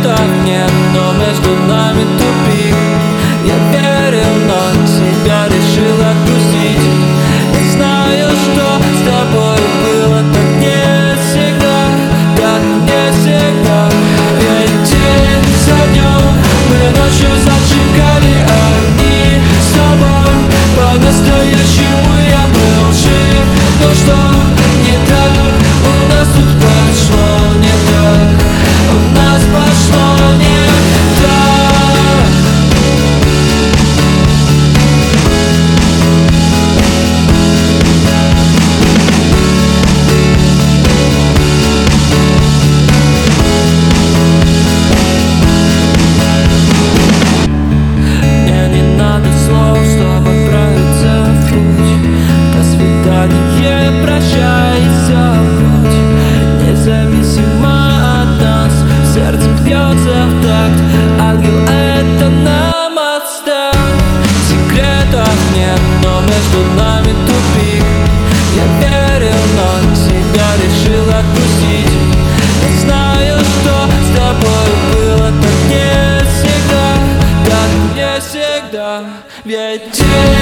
Секретов нет, но между нами тупик. Я верил, но тебя решил отпустить. Не знаю, что с тобой было так не всегда, так не всегда. Ведь день за днем мы ночью зажигали огни с тобой. По-настоящему я был жив. Но что не так? У нас тут пошло не так. У нас пошло не так. Мне не надо слов, чтобы отправиться в путь. До свидания, прощай, и все вновь. Независимо от нас, сердце бьется в такт. Ангел, это нам отстань. Секретов нет, но между нами тупик. Я верил, но тебя решил отпустить. Не знаю, что с тобой было так не всегда, так не всегда. Ведь